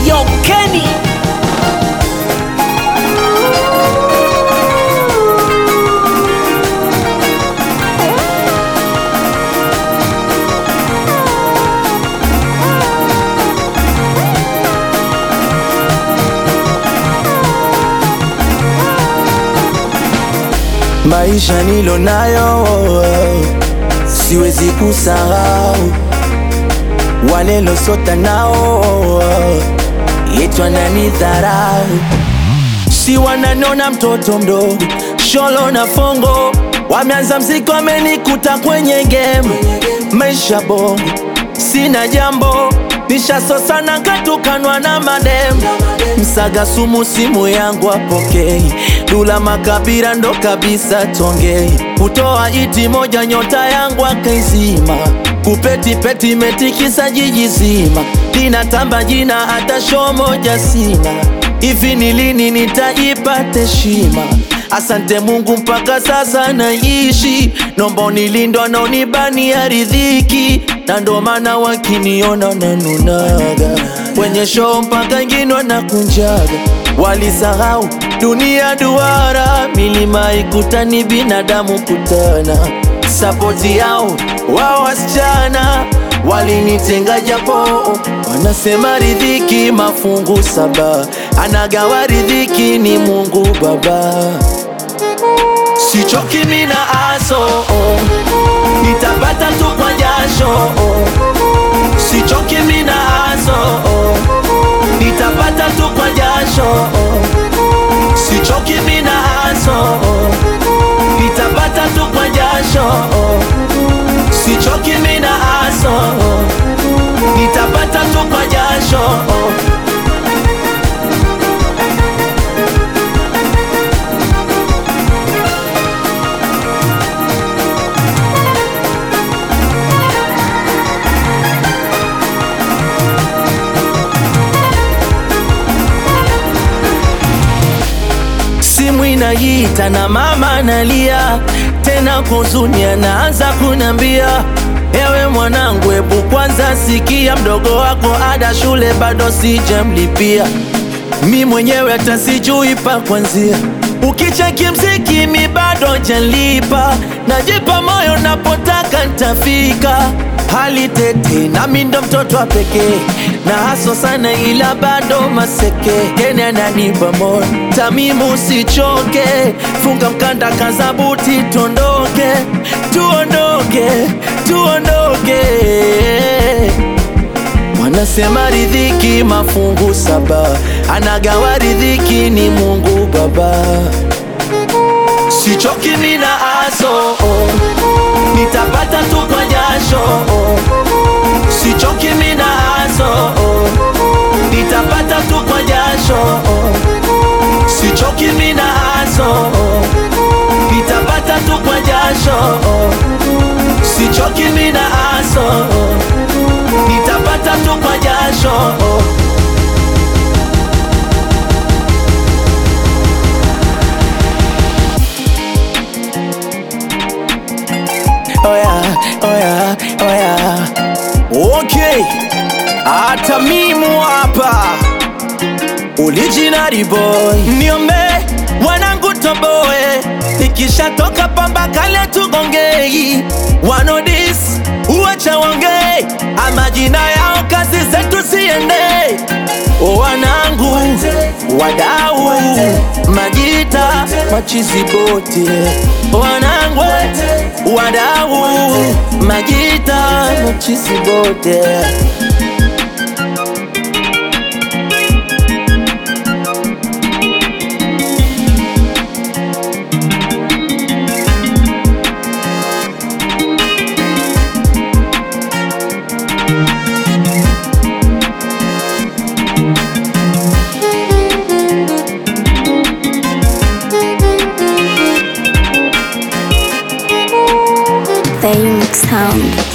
Yo, Kenny. Maisha nilo nayo siwezi kusahau, wale losota nao yetu wananidharau, si wananona mtoto mdogo, sholo na fongo. Wameanza mziki wamenikuta kwenye game, maisha bongo sina jambo, nishasosana katukanwa na madem. Msaga sumu simu yangu apokei, Dula Makabila ndo kabisa tongei. Kutoa iti moja nyota yangu akaizima, kupeti peti metikisa jiji zima. Linatamba jina hata show moja sina, hivi ni lini nitaipata heshima? Asante Mungu mpaka sasa naishi, nomba nilindwa na unibani ya riziki. Na ndo maana wakiniona nanunaga kwenye show mpaka ingine wanakunjaga. Walisahau dunia duara, milima ikutani binadamu kutana. Sapoti yao wao wasichana walinitenga japo wanasema riziki mafungu saba, anagawa riziki ni Mungu Baba. Sichoki mina aso, nitapata tu kwa jasho. Sichoki mina aso, nitapata tu kwa jasho. Sichoki mina aso, nitapata tu kwa jasho. Sichoki mina aso, nitapata tu kwa jasho. Simu inaita na mama analia, tena huzuni anaanza kunambia, ewe mwanangu ebu kwanza sikia, mdogo wako ada shule bado sijamlipia. Mi mwenyewe hata sijui pa kwanzia, ukicheki mziki mi bado jalipa. Najipa moyo napotaka nitafika, hali tete na mi ndo mtoto wa pekee, na haso sana ila bado maseke. Kene ananipa moyo, Tamimu usichoke, funga mkanda kaza buti tuondoke, tuondoke, tuondoke. Wanasema riziki mafungu saba, anagawa riziki ni Mungu Baba. Sichoki mina aso, nitapata tu kwa jasho. Sichoki mina aso, nitapata tu kwa jasho. Sichoki mina aso, nitapata tu kwa jasho. Sichoki mina aso, nitapata tu kwa jasho. Oh yeah, oh yeah, oh yeah. Okay, Tamimu hapa, original boy. Niombe wanangu toboe, nikisha toka pamba kale tugongei. Wano this, uacha wongei, amajina yao kazi zetu siende. Wanangu, wadau, majita, machizi bote. Wanangu, wadau, majita, machizi bote. Phoenix Sound.